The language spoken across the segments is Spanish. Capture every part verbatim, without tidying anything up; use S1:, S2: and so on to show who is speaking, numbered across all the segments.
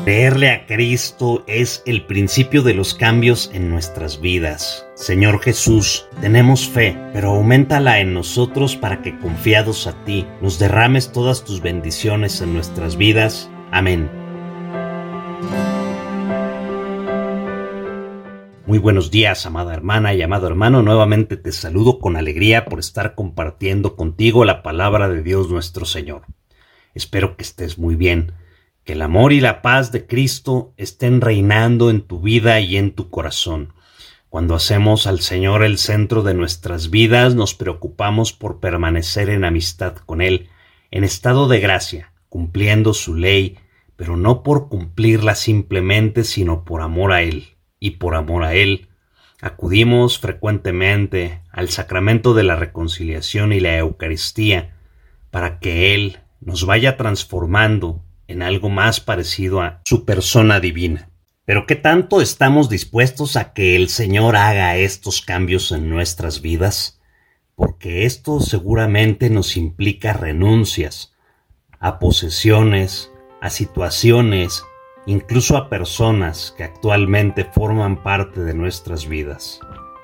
S1: Creerle a Cristo es el principio de los cambios en nuestras vidas. Señor Jesús, tenemos fe, pero auméntala en nosotros para que, confiados a ti, nos derrames todas tus bendiciones en nuestras vidas. Amén. Muy buenos días, amada hermana y amado hermano. Nuevamente te saludo con alegría por estar compartiendo contigo la palabra de Dios nuestro Señor. Espero que estés muy bien. Que el amor y la paz de Cristo estén reinando en tu vida y en tu corazón. Cuando hacemos al Señor el centro de nuestras vidas, nos preocupamos por permanecer en amistad con Él, en estado de gracia, cumpliendo su ley, pero no por cumplirla simplemente, sino por amor a Él. Y por amor a Él, acudimos frecuentemente al sacramento de la reconciliación y la Eucaristía, para que Él nos vaya transformando en algo más parecido a su persona divina. Pero ¿qué tanto estamos dispuestos a que el Señor haga estos cambios en nuestras vidas? Porque esto seguramente nos implica renuncias a posesiones, a situaciones, incluso a personas que actualmente forman parte de nuestras vidas.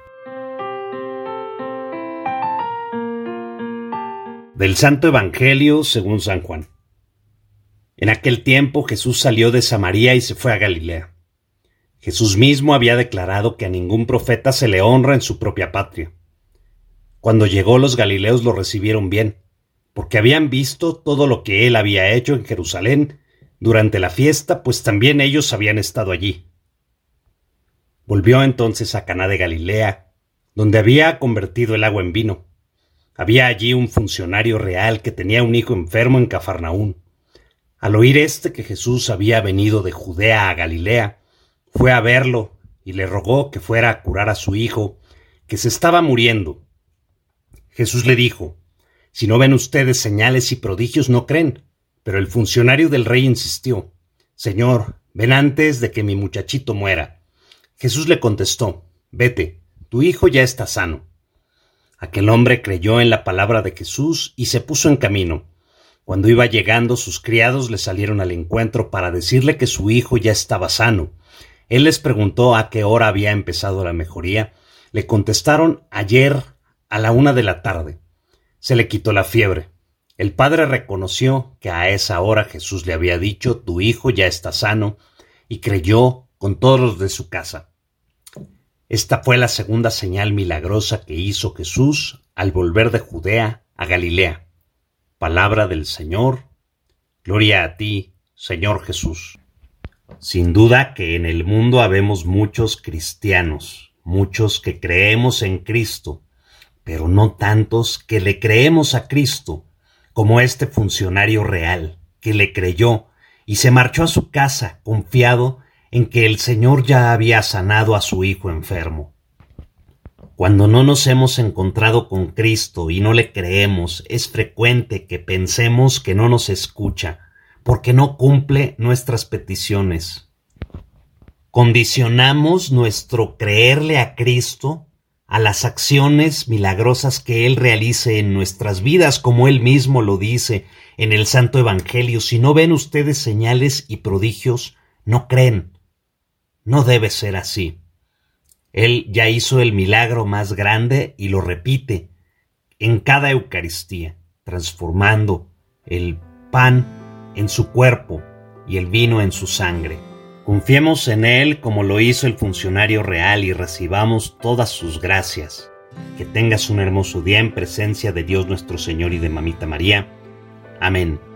S1: Del Santo Evangelio según San Juan. En aquel tiempo Jesús salió de Samaria y se fue a Galilea. Jesús mismo había declarado que a ningún profeta se le honra en su propia patria. Cuando llegó, los galileos lo recibieron bien, porque habían visto todo lo que él había hecho en Jerusalén durante la fiesta, pues también ellos habían estado allí. Volvió entonces a Caná de Galilea, donde había convertido el agua en vino. Había allí un funcionario real que tenía un hijo enfermo en Cafarnaún. Al oír éste que Jesús había venido de Judea a Galilea, fue a verlo y le rogó que fuera a curar a su hijo, que se estaba muriendo. Jesús le dijo: «Si no ven ustedes señales y prodigios, no creen». Pero el funcionario del rey insistió: «Señor, ven antes de que mi muchachito muera». Jesús le contestó: «Vete, tu hijo ya está sano». Aquel hombre creyó en la palabra de Jesús y se puso en camino. Cuando iba llegando, sus criados le salieron al encuentro para decirle que su hijo ya estaba sano. Él les preguntó a qué hora había empezado la mejoría. Le contestaron: «Ayer a la una de la tarde». Se le quitó la fiebre. El padre reconoció que a esa hora Jesús le había dicho: «Tu hijo ya está sano», y creyó con todos los de su casa. Esta fue la segunda señal milagrosa que hizo Jesús al volver de Judea a Galilea. Palabra del Señor. Gloria a ti, Señor Jesús. Sin duda que en el mundo habemos muchos cristianos, muchos que creemos en Cristo, pero no tantos que le creemos a Cristo, como este funcionario real, que le creyó y se marchó a su casa confiado en que el Señor ya había sanado a su hijo enfermo. Cuando no nos hemos encontrado con Cristo y no le creemos, es frecuente que pensemos que no nos escucha, porque no cumple nuestras peticiones. Condicionamos nuestro creerle a Cristo a las acciones milagrosas que Él realice en nuestras vidas, como Él mismo lo dice en el Santo Evangelio: «Si no ven ustedes señales y prodigios, no creen». No debe ser así. Él ya hizo el milagro más grande y lo repite en cada Eucaristía, transformando el pan en su cuerpo y el vino en su sangre. Confiemos en Él como lo hizo el funcionario real y recibamos todas sus gracias. Que tengas un hermoso día en presencia de Dios nuestro Señor y de Mamita María. Amén.